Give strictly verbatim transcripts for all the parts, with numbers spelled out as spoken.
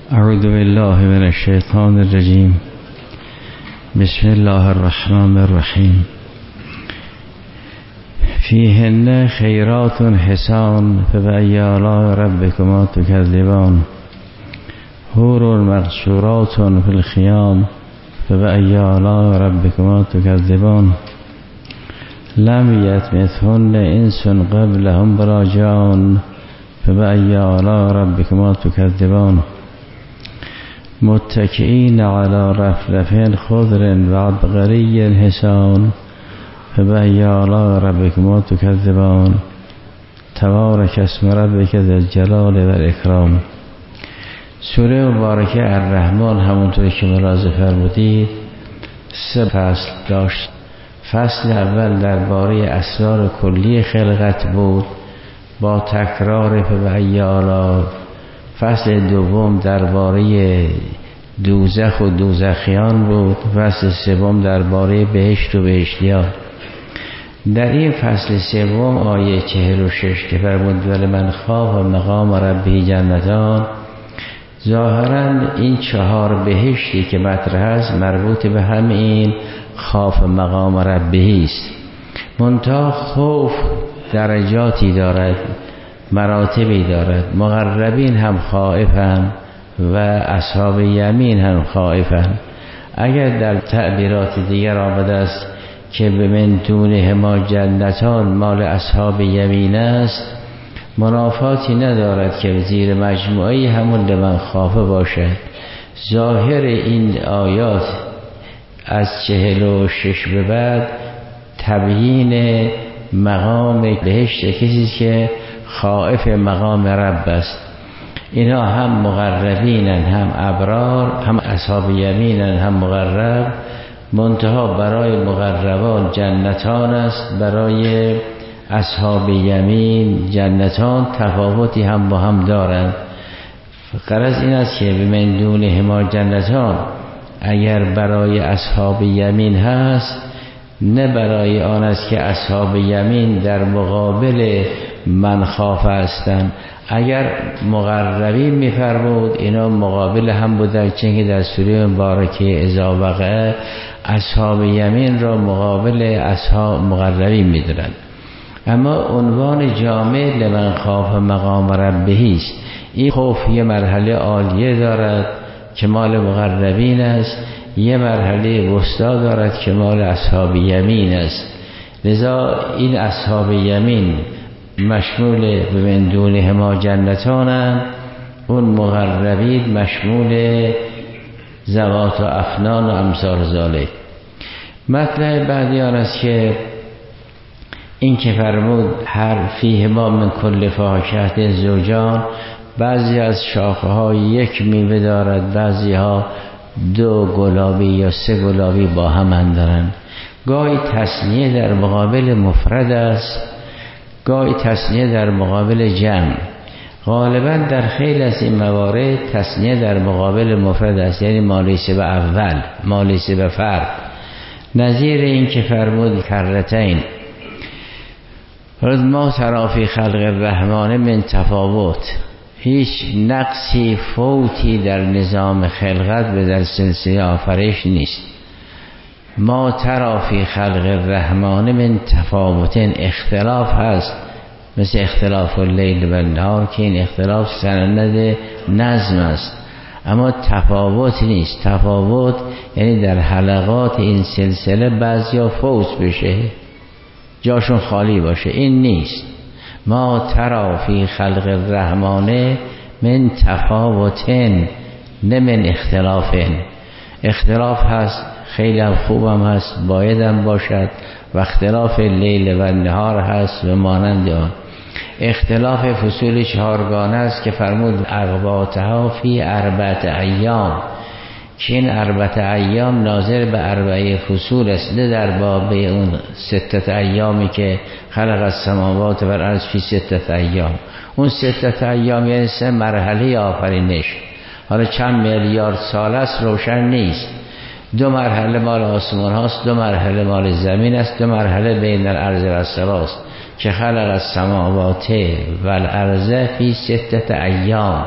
اعوذ بالله من الشیطان الرجیم. بسم الله الرحمن الرحیم. فیهن خیرات حسان فبأی آلاء ربکما تکذبان. حور مقصورات فی الخیام فبأی آلاء ربکما تکذبان. لم یطمثهن انس قبلهم ولا جان فبأی آلاء ربکما تکذبان. متکئین علی رفرف خضر و عبقری حسان فبأی آلاء ربکما تکذبان. تبارک اسم ربک ذی الجلال و الاکرام. سوره مبارکه الرحمن همونطور که ملاحظه فرمودید سه فصل داشت. فصل اول درباره اسرار کلی خلقت بود با تکرار فبأی آلاء. فصل دوم درباره دوزخ و دوزخیان بود. فصل سوم درباره بهشت و بهشتیان. در این فصل سوم آیه چهل و شش که فرمود ولمن خاف مقام ربه جنتان، ظاهرا این چهار بهشتی که مطرح است مربوط به همین خاف مقام ربه است. منتها خوف درجاتی دارد، مراتبی دارد. مقربین هم خائفند و اصحاب یمین هم خائفند. اگر در تعبیرات دیگر آمده است که به من دونهما جنتان مال اصحاب یمین است، منافاتی ندارد که زیر مجموعه همون لمن خافه باشد. ظاهر این آیات از چهل و شش به بعد تبیین مقام بهشت کسی که خائف مقام رب است. اینا هم مقربینن، هم ابرار، هم اصحاب یمینن، هم مقرب. منتها برای مقربان جنتان است، برای اصحاب یمین جنتان. تفاوتی هم با هم دارند. غرض این است که به من دونهما جنتان اگر برای اصحاب یمین هست، نه برای آن است که اصحاب یمین در مقابل من خافه هستند. اگر مقربین می‌فرمود اینا مقابل هم بودن، چون در سوره مبارکه اذا وقع اصحاب یمین را مقابل اصحاب مقربین می‌دونن. اما عنوان جامع لمن خاف مقام ربه است. این خوف یه مرحله عالیه دارد که مال مقربین است، یه مرحله وسطا دارد که مال اصحاب یمین است. لذا این اصحاب یمین مشمول به من دونهما جنتانند، اون مقربین مشمول ذوات و افنان و امثال ذالک. مطلب بعدی آن است که این که فرمود هر فیهما من کل فاکهة زوجان، بعضی از شاخه ها یک میوه دارد، بعضی ها دو گلابی یا سه گلابی با هم اندرند. گاهی تثنیه در مقابل مفرد است، گاهی تثنیه در مقابل جمع. غالبا در خیلی از این موارد تثنیه در مقابل مفرد است، یعنی مالیسه به اول، مالیسه به فرد. نظیر این که فرمود کرتین ما تری فی خلق الرحمن من تفاوت، هیچ نقصی فوتی در نظام خلقت به در سلسله آفریش نیست. ما تری فی خلق الرحمن من تفاوت، اختلاف هست مثل اختلاف اللیل و النهار که این اختلاف سند نظم است، اما تفاوت نیست. تفاوت یعنی در حلقات این سلسله بعضیا فوت بشه، جاشون خالی باشه، این نیست. ما تری فی خلق الرحمن من تفاوتن نه من اختلافن. اختلاف هست، خیلی هم خوبم هست، باید هم باشد. و اختلاف لیل و نهار هست و مانند آن. اختلاف فصول چهارگانه است که فرمود اقباتها فی اربعت ایام، که این اربعت ایام ناظر به اربعه فصول است، نه در باب اون ستت ایامی که خلق السماوات و الارض فی ستت ایام. اون ستت ایام یعنی سه مرحله آفرینش. حالا چند میلیارد سال است روشن نیست. دو مرحله مال آسمان هاست، دو مرحله مال زمین است، دو مرحله بین الارض و السماء است که خلق السماوات و الارض فی ستت ایام.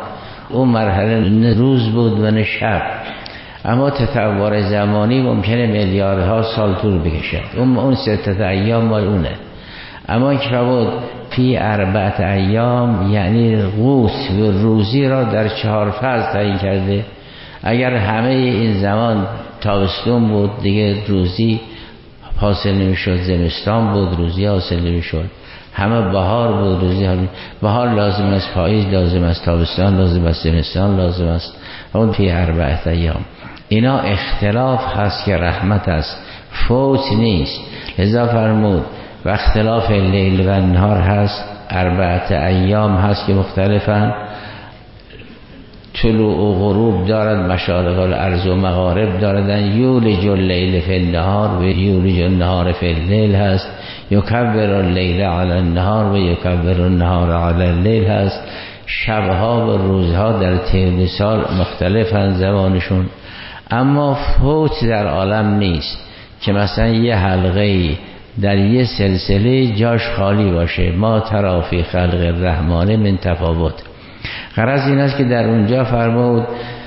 اون مرحله نه روز بود و نه شب، اما تطور زمانی ممکنه میلیاردها سال طول بکشد. اون اون ستت ایام مال اونه. اما که بود فی اربعت ایام یعنی قوت و روزی را در چهار فصل تعیین کرده. اگر همه این زمان تابستون بود دیگه روزی حاصل نمیشد، زمستان بود روزی حاصل نمیشد، همه بهار بود روزی حاصل. بهار لازم است، پاییز لازم است، تابستان لازم است، زمستان لازم است. اون فی اربعت ایام اینا اختلاف هست که رحمت است، فوت نیست. لذا فرمود و اختلاف لیل و نهار هست، اربعت ایام هست که مختلفن، طلوع و غروب دارد، مشارق الارض و مغارب دارد، یولج اللیل فی النهار و یولج النهار فی اللیل هست، یکبر اللیل علی النهار و یکبر النهار علی اللیل هست. شبها و روزها در طول سال مختلفن زمانشون، اما فوت در عالم نیست که مثلا یه حلقه در یه سلسله جاش خالی باشه. ما تری فی خلق الرحمن من تفاوت. غرض این است که در اونجا فرمود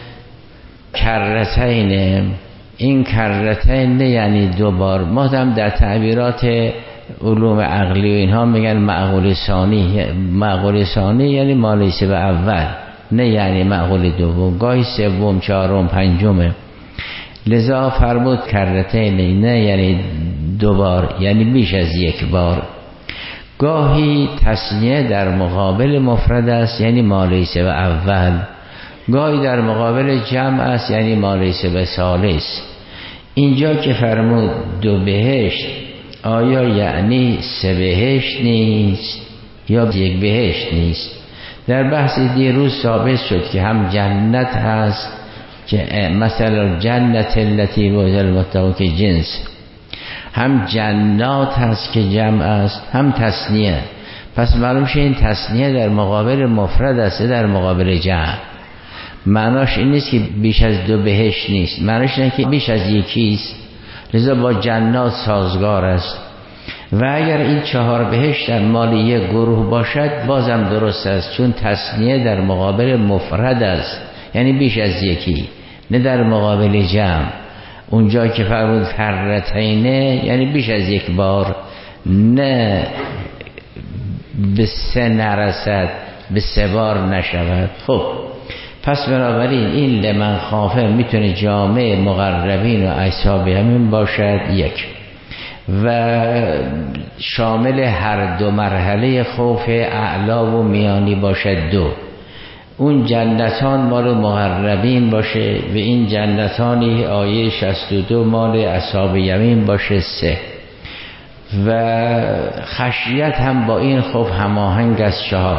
کرتین، این کرتین یعنی دو بار. ما هم در تعبیرات علوم عقلی و اینها میگن معقول ثانی. معقول ثانی یعنی مالیسه به اول، نه یعنی معقول دوم، گاهی سوم، چهارم، پنجمه. لذا فرمود کرتین، نه یعنی دو بار، یعنی بیش از یک بار. گاهی تثنیه در مقابل مفرد است یعنی مالیسه به اول، گاهی در مقابل جمع است یعنی مالیسه به ثالث. اینجا که فرمود دو بهشت، آیا یعنی سه بهشت نیست یا یک بهشت نیست؟ در بحث دیروز ثابت شد که هم جنت هست که مثلا جنت التی وعد المتقون که جنس، هم جنات هست که جمع است، هم تثنیه. پس معلوم شه این تثنیه در مقابل مفرد است، در مقابل جمع. معناش این نیست که بیش از دو بهشت نیست، معناش اینه که بیش از یکیست، لذا با جنات سازگار است. و اگر این چهار بهشت در مال یک گروه باشد بازم درست است، چون تثنیه در مقابل مفرد است یعنی بیش از یکی، نه در مقابل جمع. اونجا که فرمود کرتینه یعنی بیش از یک بار، نه به سه نرسد، به سه بار نشود. خب پس بنابراین این لمن خافه میتونه جامع مقربین و اصحاب همین باشد یک، و شامل هر دو مرحله خوف اعلا و میانی باشد دو. اون جنتان مال مقربین باشه و این جنتانی آیه شصت و دو مال اصحاب یمین باشه سه. و خشیت هم با این خوف هماهنگ از چهار،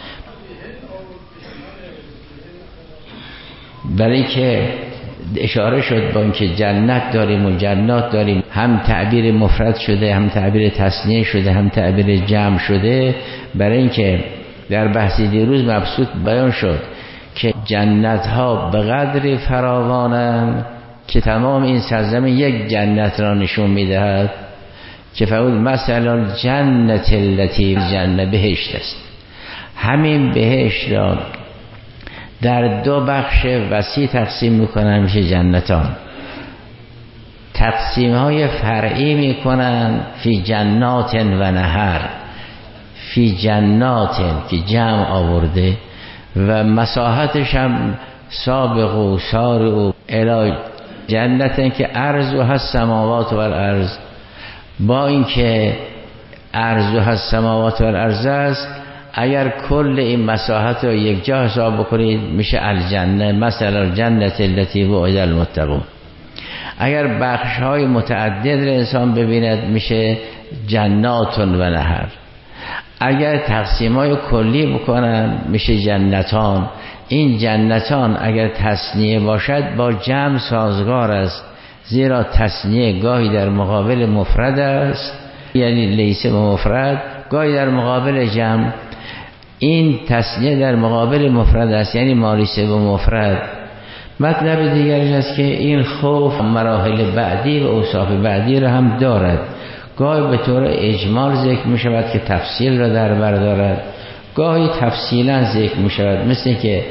برای که اشاره شد با اینکه جنت داریم و جنات داریم، هم تعبیر مفرد شده، هم تعبیر تثنیه شده، هم تعبیر جمع شده، برای اینکه در بحث دیروز مبسوط بیان شد که جنت ها به قدر فراوانند که تمام این سرزمین یک جنت را نشون میدهد که فرمود مثلا جنت التی، جنت بهشت است. همین بهشت را در دو بخش وسیع تقسیم میکنن میشه جنتان. تقسیم های فرعی میکنن فی جنات و نهر، فی جنات که جمع آورده و مساحتش هم سابق و سارع و الی جنتن که عرض و هست سماوات و الارض. با اینکه عرض و هست سماوات و الارض است، اگر کل این مساحت رو یک جا حساب بکنید میشه الجنه، مثلا جنت التی وعد المتقون. اگر بخش های متعدد را انسان ببیند میشه جنات و نهر. اگر تقسیم های کلی بکنن میشه جنتان. این جنتان اگر تثنیه باشد با جمع سازگار است، زیرا تثنیه گاهی در مقابل مفرد است یعنی لیس و مفرد، گاهی در مقابل جمع. این تثنیه در مقابل مفرد است یعنی مالیسه و مفرد. مطلب دیگرش است که این خوف مراحل بعدی و اوصاف بعدی را هم دارد. گاهی به طور اجمال ذکر می شود که تفصیل را در بر دارد، گاهی تفصیلا ذکر می شود، مثل که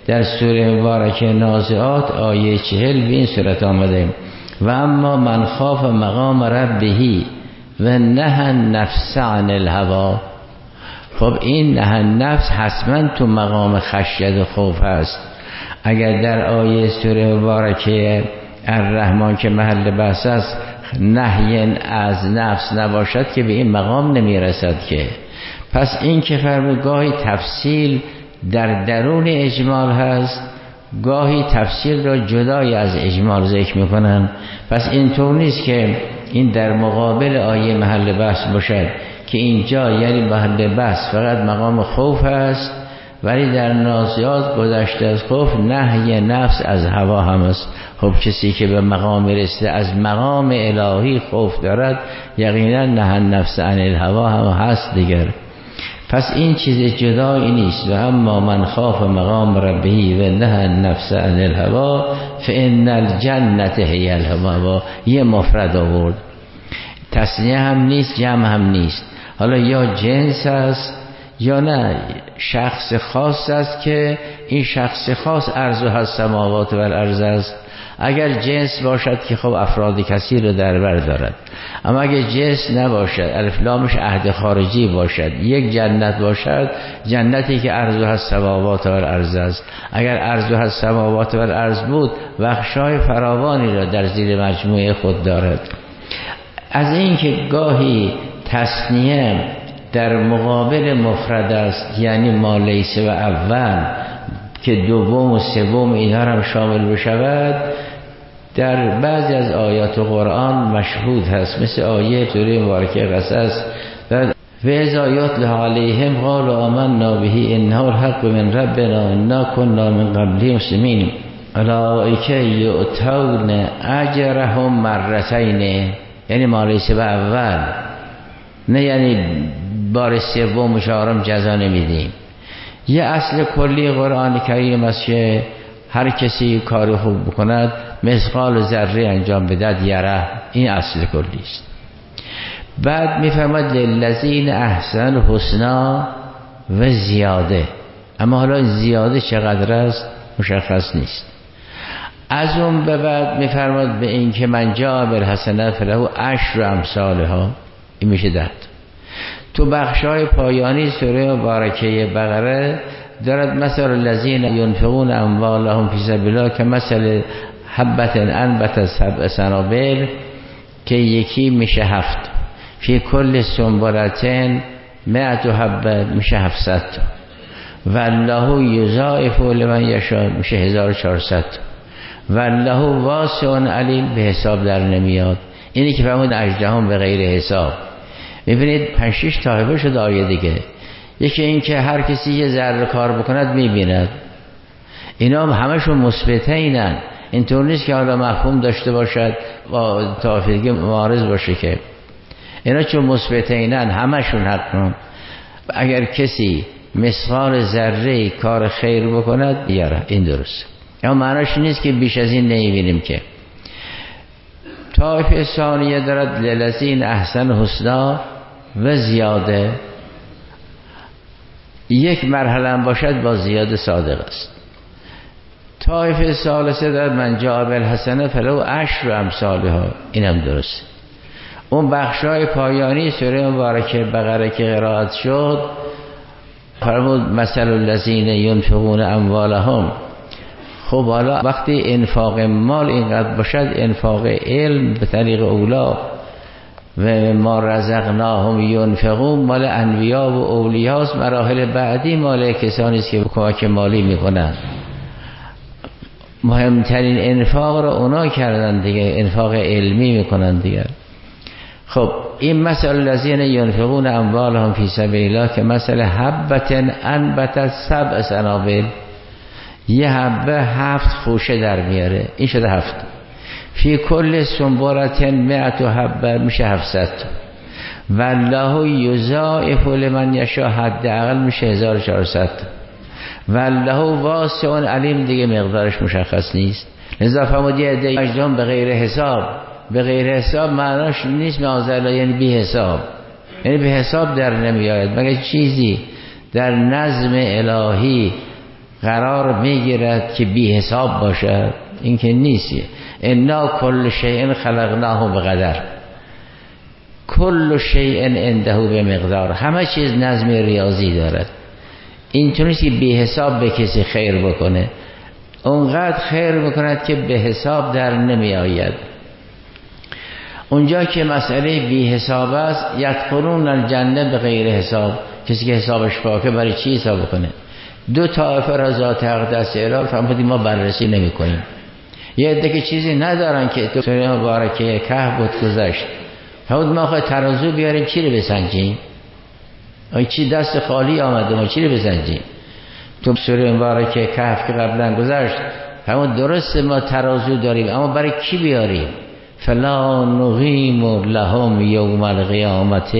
در سوره مبارکه نازعات آیه چهل به این صورت آمده: و اما من خاف مقام ربه و نهى النفس عن الهوى. خب این نهى النفس حتما تو مقام خشیت و خوف هست. اگر در آیه سوره مبارکه الرحمن که محل بحث است نهی از نفس نباشد که به این مقام نمیرسد که. پس این که فرمود گاهی تفصیل در درون اجمال هست، گاهی تفصیل را جدای از اجمال ذکر میکنن. پس اینطور نیست که این در مقابل آیه محل بحث باشد که اینجا یعنی محل بحث فقط مقام خوف است، ولی در نازعات گذشته از خوف نهی نفس از هوا هم است. خب کسی که به مقام رسیده از مقام الهی خوف دارد یقینا نهی نفس عن الهوا هم هست دیگر. پس این چیز جدایی نیست. و اما من خاف مقام ربه و نهی النفس عن الهوا فان الجنة هی الهوا. یه مفرد آورد، تثنیه هم نیست جمع هم نیست. حالا یا جنس است یا نه شخص خاص است که این شخص خاص ارض و السماوات و الارض است. اگر جنس باشد که خب افراد کثیر رو در بر دارد، اما اگر جنس نباشد الف لامش عهد خارجی باشد، یک جنت باشد جنتی که ارض و السماوات و الارض است. اگر ارض و السماوات و الارض بود بخشای فراوانی را در زیر مجموعه خود دارد. از این که گاهی تثنیه در مقابل مفرد است، یعنی ما لیس و اول که دوم و سوم اینها هم شامل بشود، در بعضی از آیات قرآن مشهود هست، مثل آیه سوره مبارکه قصص: و اذا یتلی علیهم قالوا آمنا به انه الحق من ربنا انا كنا من قبله مسلمین اولئک یؤتون اجرهم مرتین. یعنی ما لیس و اول، نه یعنی بار سوم و چهارم جزا نمیدیم. یه اصل کلی قرآن کریم است که هر کسی کار خوب بکند مثقال ذره انجام بدهد یره. این اصل کلی است. بعد میفرماد للذین احسن الحسنا و زیاده. اما حالا زیاده چقدر است مشخص نیست. از اون به بعد میفرماد به این که من جاء بالحسنة فله عشر امثالها. این میشه ده. تو بخشای پایانی سوره مبارکه بقره دارد مثل الذین ينفقون اموالهم فی سبیل الله که مثل حبة انبتت سبع سنابل، که یکی میشه هفت، فی کل سنبلة مئة حبه میشه هفتصد تا، والله یضاعف لمن یشاء میشه هزار و چهارصد تا، والله واسع علیم به حساب در نمیاد. اینی که فرمود اجرهم به غیر حساب. میبینید پنج شش طایفه شد آیه دیگه. یکی این که هر کسی یه ذره کار بکند میبیند. اینا هم همشون مثبته اینن. اینطور نیست که حالا مفهوم داشته باشد با طایفه دیگه معارض باشه که. اینا چون مثبته اینن همشون حتما. اگر کسی مثقال ذره کار خیر بکند یاره این درست. اما معناش نیست که بیش از این نمیبینیم که. طایفه ثانیه دارد للذین احسن حسنا و زیاده. یک مرحله هم باشد با زیاده صادق است. طایفه ثالثه دارد من جاء بالحسنة فله عشر امثالها. این هم درست. اون بخشای پایانی سوره مبارکه بقره که قرائت شد فرمود مثل الذین ينفقون اموالهم. خب حالا وقتی انفاق مال اینقدر باشد، انفاق علم به طریق اولا و ما رزقناهم ينفقون مال انبیا و اولیاست. مراحل بعدی مال کسانی است که کمک مالی میکنن. مهمترین انفاق را اونا کردن دیگه، انفاق علمی میکنن دیگه. خب این مثل الذین ينفقون اموالهم فی سبیل الله که مثل حبة انبتت سبع سنابل. یه حبه هفت خوشه در میاره، این شده هفت. فی کل سنبلة مئة حبه میشه هفتصد. والله یضاعف لمن یشاء حداقل میشه هزار و چهارصد. والله واسع علیم دیگه مقدارش مشخص نیست. لذا فرمود یه عده اجرام به غیر حساب. به غیر حساب معناش نیست معاذالله یعنی بی حساب، یعنی به حساب در نمیآید مگر چیزی در نظم الهی قرار میگیرد که بی حساب باشد؟ این که نیست. انا کل شیء خلقناه بقدر، کل شیء عنده بمقدار، همه چیز نظم ریاضی دارد. اینطوری که بی حساب به کسی خیر بکنه، اونقدر خیر بکند که به حساب در نمی آید. اونجا که مسئله بی حساب است، یدخلون الجنه به غیر حساب، کسی که حسابش پاکه برای چی حساب کنه؟ دو طایفه را ذات اقدس اعلام فرمودیم ما بررسی نمی کنیم. یه عده که چیزی ندارن که تو سوره مبارکه کهف بود گذشت، فرمود ما خواهد ترازو بیاریم چی رو بسنجیم؟ آی چی دست خالی آمده ما چی رو بسنجیم؟ تو سوره مبارکه کهف که قبلا گذشت فرمود درسته ما ترازو داریم، اما برای کی بیاریم؟ فلا نقیم لهم یوم القیامت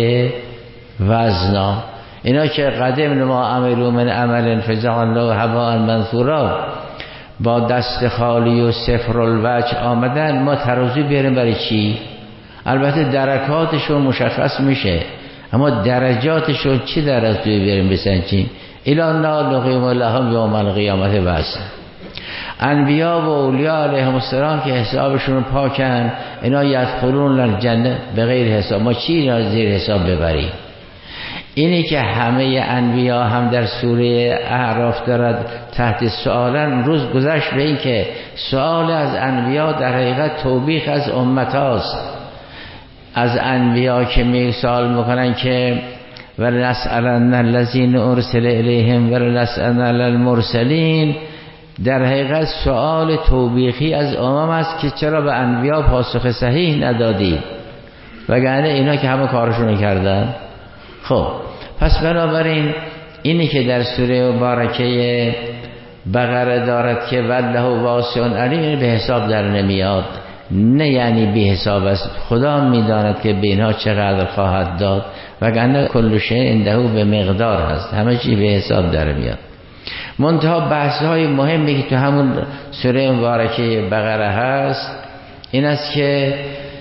وزنا. اینا که قدم ما عملو من عمل فجعلناه هباء منثورا، با دست خالی و صفر الوجه آمدن، ما ترازو بیاریم برای چی؟ البته درکاتشون مشخص میشه، اما درجاتشون چی درجه بیاریم بسنجیم؟ الا نقیم لهم یوم القیامت وزنا. انبیا و اولیاء علیهم السلام که حسابشون پاکن، اینا یدخلون الجنه به غیر حساب، ما چی اینا زیر حساب ببریم؟ اینی که همه انبیا هم در سوره اعراف دارد تحت سوالن. روز گذشت به این که سوال از انبیا در حقیقت توبیخ از امت هاست. از انبیا که می سوال میکنن که ولنسألن الذین ارسل الیهم ولنسألن المرسلین، در حقیقت سوال توبیخی از امم است که چرا به انبیا پاسخ صحیح ندادید، وگرنه اینا که همه کارشونو کردن. خب پس بنابراین اینی که در سوره مبارکه بقره دارد که وله واسع علیم، این به حساب در نمیاد، نه یعنی بی حساب است، خدا میداند که به اینها چقدر خواهد داد، وگرنه کل شیء عنده به مقدار هست، همه چی به حساب در میاد. منتها بحث های مهمی که تو همون سوره مبارکه بقره هست این است که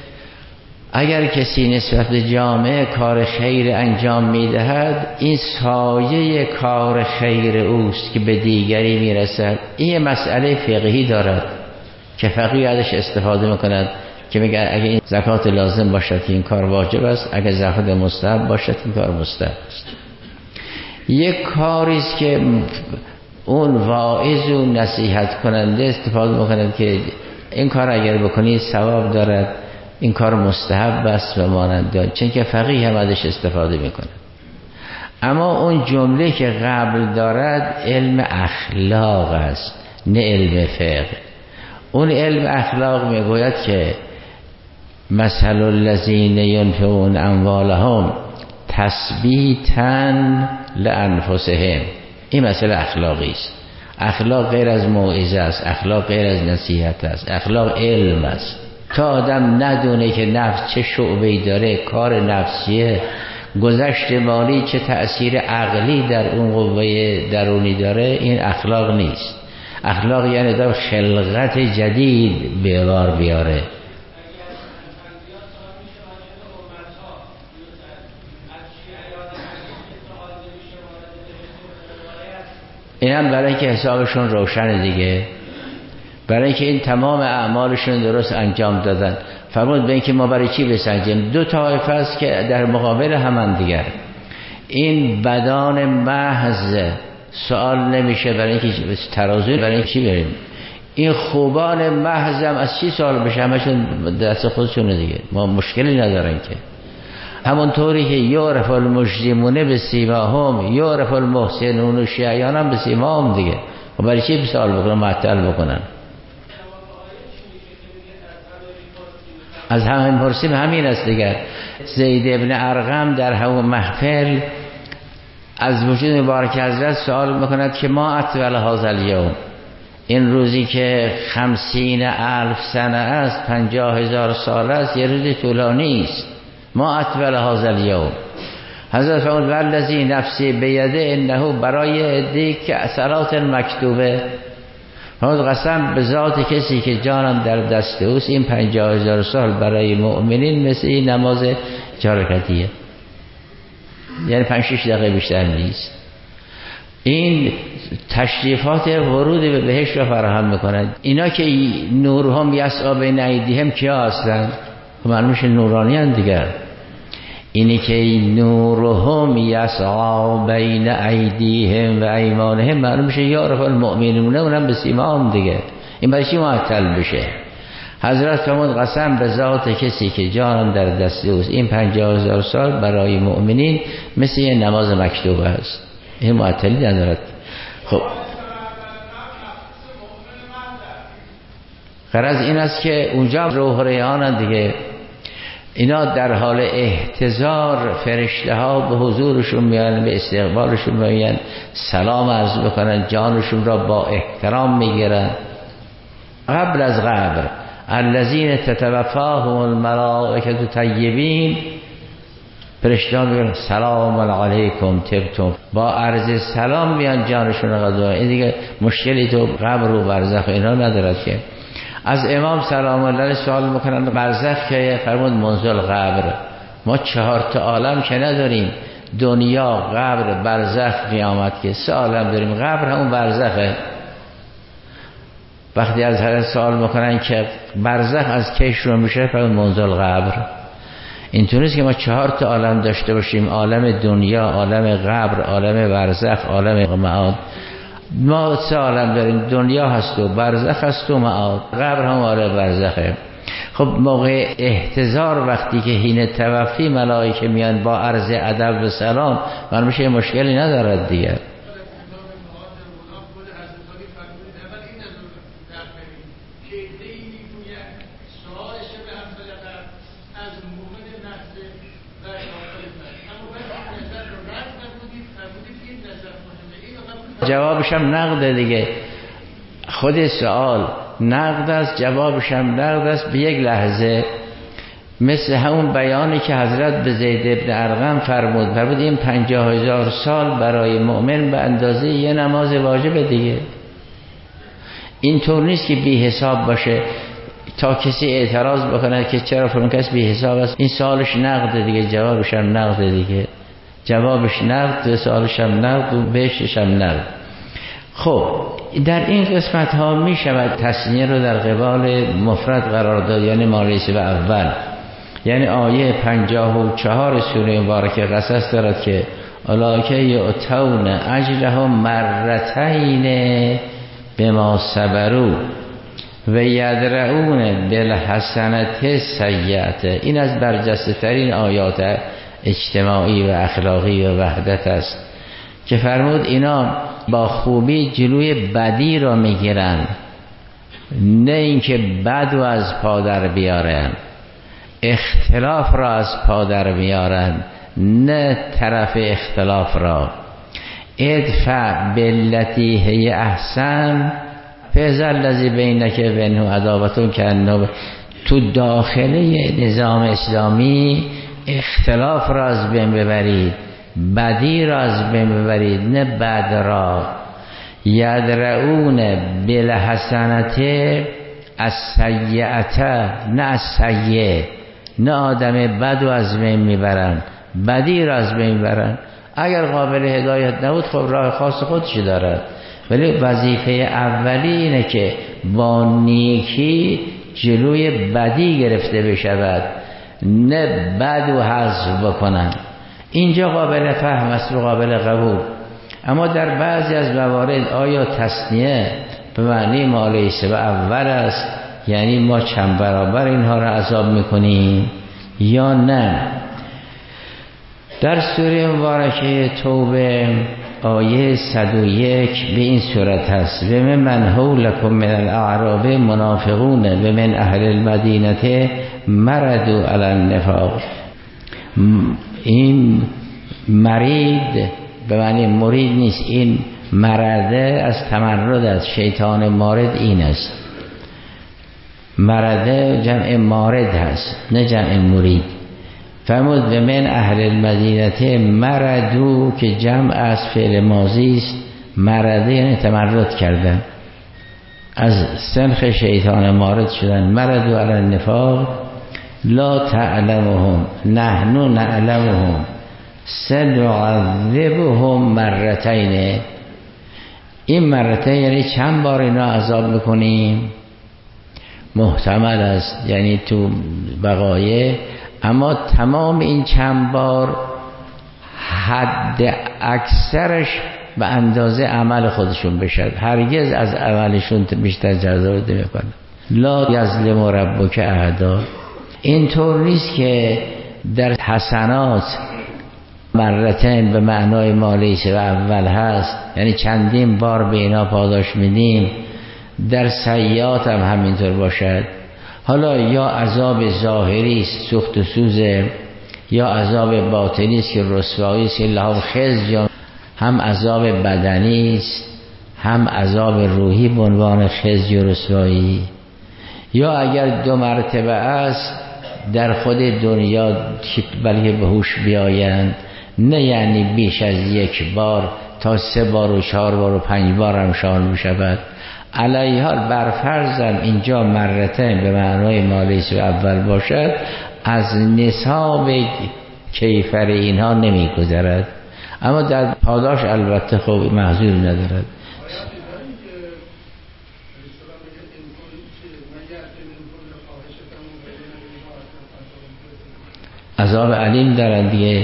اگر کسی نسبت به جامعه کار خیر انجام میدهد، این سایه کار خیر اوست که به دیگری میرسد. این مسئله فقهی دارد که فقیه ازش استفاده میکند که میگه اگه این زکات لازم باشد این کار واجب است، اگه زکات مستحب باشد این کار مستحب است. یک کاری است که اون واعظ و نصیحت کننده استفاده میکنند که این کار اگر بکنید ثواب دارد، این کار مستحب است و مانند، چون که فقیه هم ازش استفاده میکنه. اما اون جمله که قبل دارد علم اخلاق است، نه علم فقه. اون علم اخلاق میگوید که مثل الذین ینفقون اموالهم تثبیتا لانفسهم، این مسئله اخلاقی است. اخلاق غیر از موعظه است، اخلاق غیر از نصیحت است، اخلاق علم است. تا آدم ندونه که نفس چه شعبه‌ای داره، کار نفسیه، گذشت مالی چه تأثیر عقلی در اون قوه درونی داره، این اخلاق نیست. اخلاق یعنی در خلقت جدید به بار بیاره. این هم برای که حسابشون روشن دیگه، برای اینکه این تمام اعمالشون درست انجام دادن. فرمود به اینکه ما برای چی بسنجیم؟ دو طایفه است که در مقابل هم دیگر. این بدان محض سوال نمیشه برای اینکه ترازو، برای اینکه چی بریم؟ این خوبان محض هم از چی سوال بشه؟ همشون دست خودشونه دیگه، ما مشکلی ندارن که. همونطوری که یعرف المجرمون بسیماهم یعرف المحسنون شیعیان هم بسیماهم دیگه، و برای چی سوال بکنن، معطل بکنن؟ از همین پرسیم همین است دیگر. زید ابن ارقم در همون محفل از وجود مبارک حضرت سوال میکند که ما اطول هذا الیوم، این روزی که خمسین الف سنه است، پنجاه هزار سال است، یه روز طولانی است. ما اطول هذا الیوم. حضرت فرمود والذی نفسی بیده انه برای عده‌ای که صلات مکتوبه، فرمود قسم به ذات کسی که جانم در دست اوست، این پنجاه هزار سال برای مؤمنین مثل این نماز چهار رکعتیه، یعنی پنج شش دقیقه بیشتر نیست. این تشریفات ورود به بهشت را فراهم میکنند. اینا که نورهم یسعا بین ایدیهم کیا هستند؟ معلوم میشه نورانی هستند دیگر. اینی که نورهم یسعا بین ایدیهم و ایمانهم معلوم میشه یعرف المؤمنون، اونم به سیماهم دیگه. این برای چی معطل بشه؟ حضرت فرمود قسم به ذات کسی که جانم در دست اوست، این پنجاه هزار سال برای مؤمنین مثل یه نماز مکتوبه است. این معطلی ندارد. خب غرض این است که اونجا روح ریحانند دیگه، اینا در حال احتضار فرشته ها به حضورشون میان، به استقبالشون میان، سلام عرض بکنن، جانشون را با احترام میگیرن. قبل از قبر الذین تتوفاهم الملائکه طیبین، فرشته ها میگن سلام علیکم طبتم، با عرض سلام میان جانشون را قدر. این دیگه مشکلی تو قبر و برزخ اینا ندارد که. از امام سلام الله سوال میکنن برزخ که؟ فرمود منزل قبر. ما چهار تا عالم که نداریم، دنیا، قبر، برزخ، قیامت، که سه عالم داریم. قبر همون برزخه. وقتی از هر سوال میکنن که برزخ از کی شروع میشه، فرمود منزل قبر. اینطور نیست که ما چهار تا عالم داشته باشیم، عالم دنیا، عالم قبر، عالم برزخ، عالم معاد. ما سه عالم داریم، دنیا هست و برزخ هست و معاد. قبر هم عالم برزخه. خب موقع احتضار وقتی که حین توفی ملائکه میان با عرض ادب و سلام، من میشه مشکلی ندارد دیگه. جوابش هم نقده دیگه. خود سوال نقد است، جوابش هم نقد است به یک لحظه. مثل همون بیانی که حضرت به زید ابن ارقم فرمود، فرمود این پنجاه هزار سال برای مؤمن به اندازه یه نماز واجبه دیگه. این طور نیست که بی حساب باشه تا کسی اعتراض بکنه که چرا فلان کس بی حساب است. این سوالش نقده دیگه، جوابش هم نقده دیگه. جوابش نقد، سوالش هم نقد و بهشش هم نقد. خب در این قسمت ها می شود تثنیه رو در قبال مفرد قرار داد، یعنی مالیس به اول. یعنی آیه پنجاه و چهار سوره مبارکه قصص دارد که اولئک یؤتون اجرهم مرتین بما صبروا و یدرؤون بالحسنة السیئة. این از برجسته ترین آیات اجتماعی و اخلاقی و وحدت است که فرمود اینا با خوبی جلوی بدی را میگیرن، نه اینکه بد و از پا در بیارن، اختلاف را از پا در بیارن، نه طرف اختلاف را. ادفع باللتی هی احسن فاذا الذی بینک و بینه عداوة کأنه. تو داخله نظام اسلامی اختلاف را از بین ببرید، بدی را از بین ببرید، نه بد را. یدرؤون بالحسنة السیئة، نه از سیئه، نه آدم بد و از بین میبرن، بدی را از بین میبرن. اگر قابل هدایت نبود خب راه خاص خودش دارد، ولی وظیفه اولی اینه که با نیکی جلوی بدی گرفته بشود، نه بد و حذف بکنن. اینجا قابل فهم است و قابل قبول. اما در بعضی از موارد آیا تثنیه به معنی مالیسه و اول است، یعنی ما چند برابر اینها را عذاب میکنیم یا نه؟ در سوره مبارکه توبه آیه صد و یک به این صورت هست: و من حولکم من الاعراب منافقون و من اهل المدینه مردوا علی النفاق. این مرید به معنی مرید نیست، این مرده از تمرد از شیطان مارد این است. مرده جمع مارد هست نه جمع مرید. فرمود و من اهل المدینه مردو که جمع از فعل ماضی است. مرده یعنی تمرد کردن، از سنخ شیطان مارد شدن. مردو علی النفاق لا تعلمهم نحن نعلمهم سنعذبهم مرتين. این مرتين یعنی چند بار اینا عذاب میکنیم؟ محتمل است، یعنی تو بقایه، اما تمام این چند بار حد اکثرش به اندازه عمل خودشون بشد، هرگز از عملشون بیشتر جزا نمیکنه. لا یظلم ربک احدا. اینطور نیست که در حسنات مرتين به معنای مالیس و اول هست، یعنی چندین بار به اینا پاداش میدیم. در سیئات هم همینطور باشد. حالا یا عذاب ظاهری است سوخت و سوزه، یا عذاب باطنی است که رسوایی است، لهم خزی، هم عذاب بدنی است هم عذاب روحی به عنوان خزی و رسوایی. یا اگر دو مرتبه است در خود دنیا بلکه به هوش بیایند، نه یعنی بیش از یک بار تا سه بار و چهار بار و پنج بار هم شامل می شود. علیه حال برفرضم اینجا مرتين به معنای مالیس و اول باشد، از نصاب کیفر اینها نمی گذرد، اما در پاداش البته خب محضور ندارد. عذاب علیم دارن دیگه.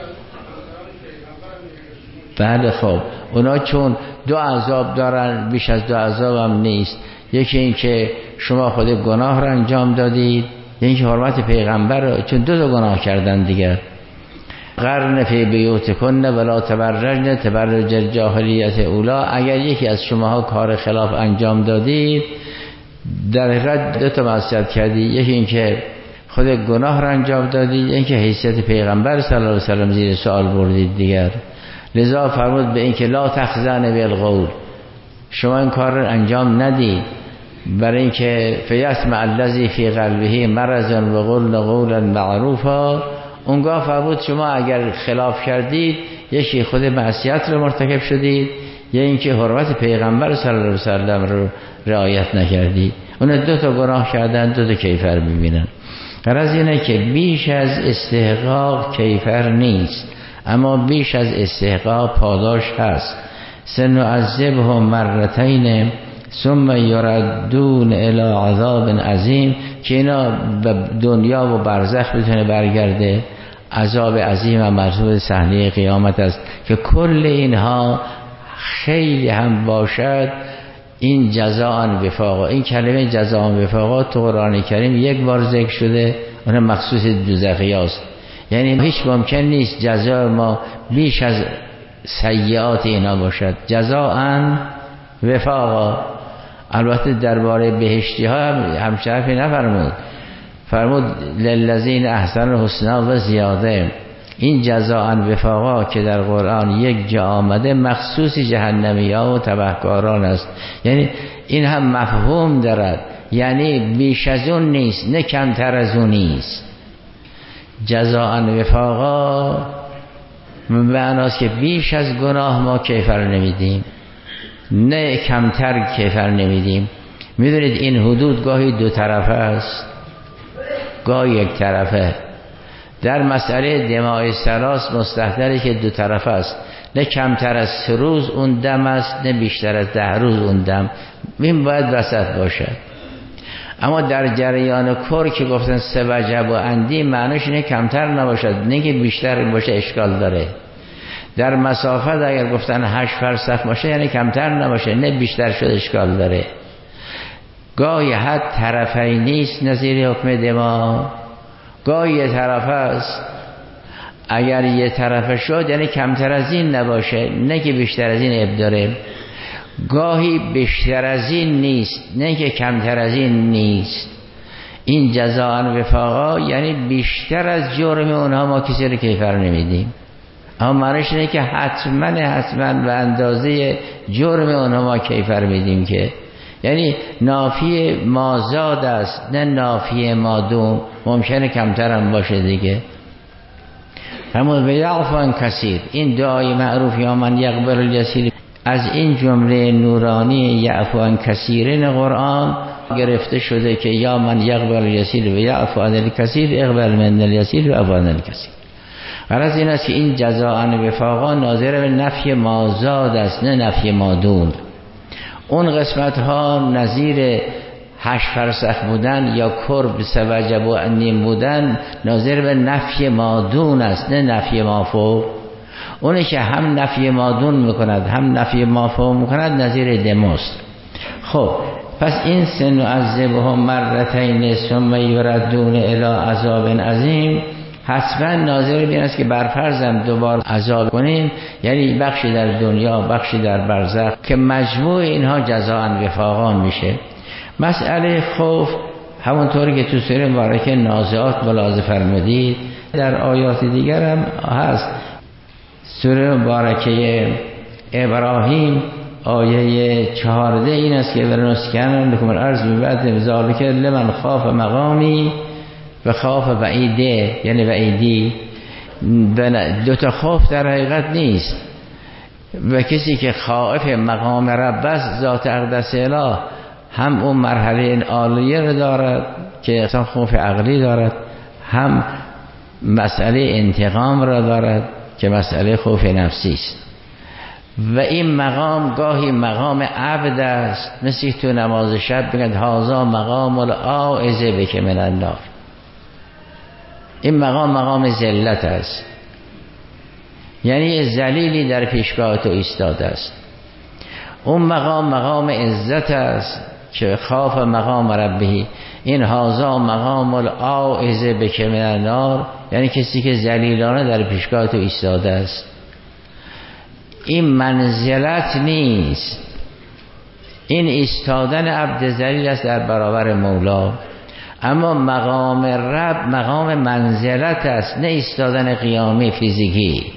بله خب اونا چون دو عذاب دارن، بیش از دو عذاب هم نیست. یکی این که شما خود گناه را انجام دادید، یکی حرمت پیغمبر را، چون دو تا گناه کردن دیگر. قرن فی بیوتکن ولا تبرجن تبرج الجاهلیت اولا. اگر یکی از شماها کار خلاف انجام دادید، در حقیقت دو تا معصیت کردید، یکی این که خود گناه را انجام دادید، یکی که حیثیت پیغمبر صلی الله علیه و سلم زیر سوال بردید دیگر. لذا فرمود به این که لا تخزن بالقول، شما این کار را انجام ندید، برای اینکه فیسمع الذی فی قلبه مرض و قول قولا معروفا. اونگاه فرمود شما اگر خلاف کردید، یکی خود معصیت رو مرتکب شدید، یا اینکه حرمت پیغمبر صلی الله علیه و سلم رو رعایت نکردید. اون دو تا گناه کردن، دو تا کیفر میبینن. غرض اینه که بیش از استحقاق کیفر نیست، اما بیش از استحقاق پاداش هست. سنعذبهم مرتين ثم یردون الی عذاب عظیم، که اینا به دنیا و برزخ بتونه برگرده. عذاب عظیم هم مربوط صحنه قیامت است که کل اینها خیلی هم باشد. این جزاء وفاقا، این کلمه جزاء وفاقا تو قرآن کریم یک بار ذکر شده، اون مخصوص دوزخی است. یعنی هیچ ممکن نیست جزا ما بیش از سیئات اینا باشد. جزاء وفاقا. البته درباره بهشتی ها هم شرفی نفرمود، فرمود للذین احسن الحسنا و زیاده. این جزاء وفاقا که در قرآن یک جا آمده مخصوص جهنمی ها و تبهکاران است. یعنی این هم مفهوم دارد، یعنی بیش از اون نیست نه کمتر از اون نیست. جزاء وفاقا معناست که بیش از گناه ما کیفر نمیدیم، نه کمتر کیفر نمیدیم. میدونید این حدود گاهی دو طرفه است، گاهی یک طرفه. در مسئله دماء سراس مستحضره که دو طرفه است، نه کمتر از سه روز اون دم است، نه بیشتر از ده روز اون دم. این باید وسط باشد. اما در جریان کور که گفتن سه وجب و اندی، معنیش اینه کمتر نباشد، نه که بیشتر باشه اشکال داره. در مسافت اگر گفتن هشت فرسخ باشه یعنی کمتر نباشه، نه بیشتر شد اشکال داره. گاهی حد طرفی نیست نظیر حکم دما، گاهی یه طرف است. اگر یه طرف شد یعنی کمتر از این نباشه، نه که بیشتر از این عیب داره. گاهی بیشتر از این نیست، نه که کمتر از این نیست. این جزاء وفاقا یعنی بیشتر از جرم اونها ما کسی رو کیفر نمیدیم، اما معنیش اینه که حتما حتما به اندازه جرم اونها ما کیفر میدیم، که یعنی نافی مازاد است نه نافی مادوم. ممکنه کمتر هم باشه دیگه. همون بیعفو عن کثیر، این دعای معروف یا من یقبل الیسیر، از این جمله نورانی یعفو عن کثیرین قرآن گرفته شده که یا من یقبل الیسیر و یعفو عن الکثیر اقبل من الیسیر و عفو عن الکثیر. غرض این است که این جزاء وفاقا ناظر به نفی مازاد است نه نفی مادون. اون قسمت ها نظیر هشت فرسخ بودن یا کرب سوجب و انیم بودن ناظر به نفی مادون است، نه نفی مافوق. اونی که هم نفی مادون میکند هم نفی مافوق میکند نظیر دموست. خب پس این سن عذبهم مرتین ثم یردون الی عذاب عظیم حتما ناظر بین است که برفرزم دوبار عذاب کنیم، یعنی بخشی در دنیا بخشی در برزخ، که مجموع اینها جزاء وفاقا میشه. مسئله خوف همونطوری که تو سوره مبارکه نازعات ملاحظه فرمودید، در آیات دیگر هم هست. سوره مبارکه ابراهیم آیه چهارده این است که ورنسکن لکم الارض بعد ذالک لمن خاف مقامی و خاف وعیده، یعنی وعیدی. دو تا خوف در حقیقت نیست، و کسی که خائف مقام رب است ذات اقدس اله هم اون مرحله عالیه رو دارد که اصلا خوف عقلی دارد، هم مسئله انتقام را دارد که مسئله خوف نفسی است. و این مقام گاهی مقام عبد است، مثل تو نماز شب بگند هازا مقام العائذ بک من النار. این مقام مقام ذلت است، یعنی ذلیلی در پیشگاه تو ایستاده است. اون مقام مقام عزت است که خاف مقام ربه. این هازا مقام العائذ بک من النار، یعنی کسی که ذلیلانه در پیشگاه تو ایستاده است. این منزلت نیست، این ایستادن عبد ذلیل است در برابر مولا. اما مقام رب مقام منزلت است، نه ایستادن قیامی فیزیکی.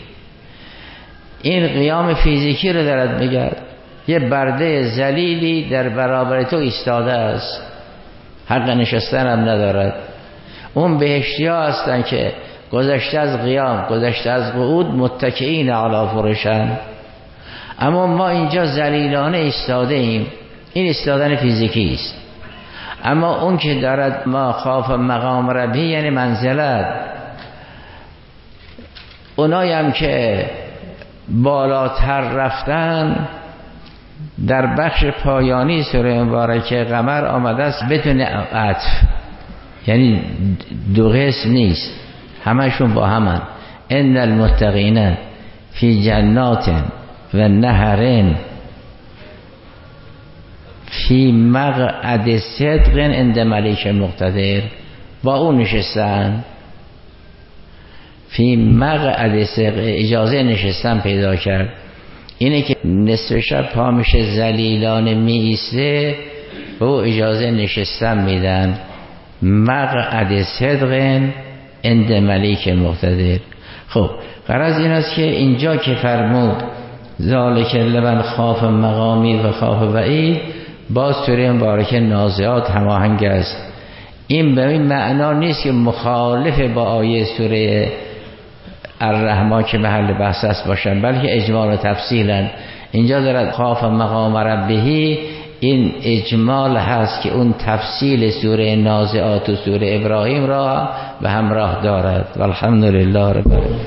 این قیام فیزیکی رو دارد میگه، یه برده ذلیلی در برابر تو ایستاده است، حق نشستن هم ندارد. اون بهشتی ها هستن که گذشته از قیام گذشته از قعود متکئین علی فرشن، اما ما اینجا ذلیلانه ایستاده ایم. این ایستادن فیزیکی است. اما اون که دارد ما خاف مقام ربی یعنی منزلت، اونایی هم که بالاتر رفتن در بخش پایانی سوره مبارکه قمر آمده است بدون عطف، یعنی دو قسم نیست، همشون با همن. ان المتقین فی جنات و نهرین فی مقعد صدق عند ملیک مقتدر، با اون نشستن. فی مقعد صدق اجازه نشستن پیدا کرد. اینه که نصف شب پا میشه ذلیلانه می ایسته، به او اجازه نشستن میدن. مقعد صدق عند ملیک مقتدر. خب غرض این است که اینجا که فرمود ذالک لمن خاف مقامی و خاف وعید با سوره مبارکه نازعات هماهنگ است. این به این معنا نیست که مخالف با آیه سوره الرحمن که محل بحث است باشن، بلکه اجمال و تفصیلا. اینجا دارد خاف مقام ربهی، این اجمال هست که اون تفصیل سوره نازعات و سوره ابراهیم را به همراه دارد. والحمدلله رب العالمین.